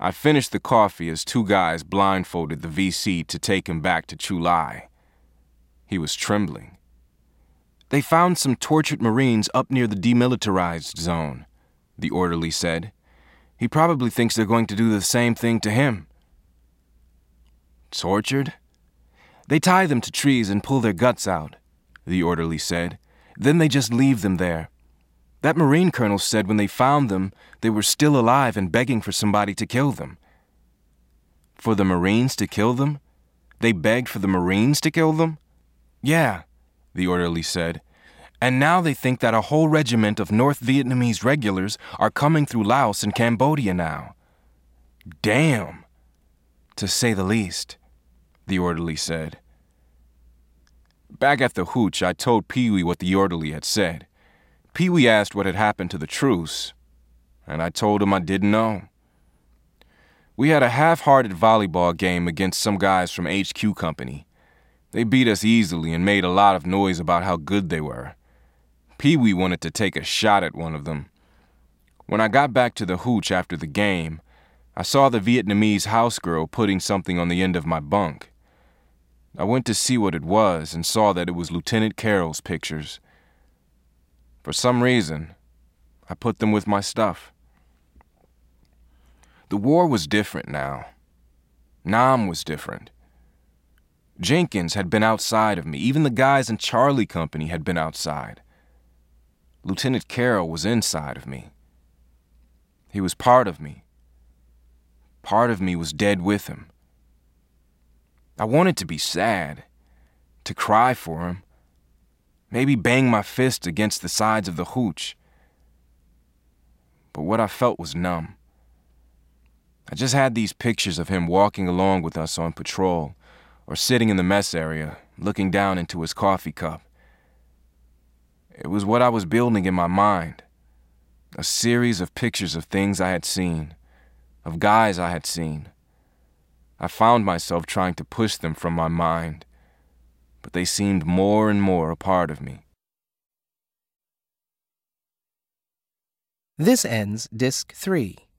I finished the coffee as two guys blindfolded the VC to take him back to Chu Lai. He was trembling. "They found some tortured Marines up near the demilitarized zone," the orderly said. "He probably thinks they're going to do the same thing to him." "Tortured?" "They tie them to trees and pull their guts out," the orderly said. "Then they just leave them there. That Marine colonel said when they found them, they were still alive and begging for somebody to kill them." "For the Marines to kill them? They begged for the Marines to kill them?" "Yeah," the orderly said. "And now they think that a whole regiment of North Vietnamese regulars are coming through Laos and Cambodia now." "Damn, to say the least," the orderly said. Back at the hooch, I told Pee-wee what the orderly had said. Pee-wee asked what had happened to the truce, and I told him I didn't know. We had a half-hearted volleyball game against some guys from HQ Company. They beat us easily and made a lot of noise about how good they were. Pee-wee wanted to take a shot at one of them. When I got back to the hooch after the game, I saw the Vietnamese house girl putting something on the end of my bunk. I went to see what it was and saw that it was Lieutenant Carroll's pictures. For some reason, I put them with my stuff. The war was different now. Nam was different. Jenkins had been outside of me. Even the guys in Charlie Company had been outside. Lieutenant Carroll was inside of me. He was part of me. Part of me was dead with him. I wanted to be sad, to cry for him, maybe bang my fist against the sides of the hooch. But what I felt was numb. I just had these pictures of him walking along with us on patrol, or sitting in the mess area, looking down into his coffee cup. It was what I was building in my mind, a series of pictures of things I had seen, of guys I had seen. I found myself trying to push them from my mind, but they seemed more and more a part of me. This ends Disc 3.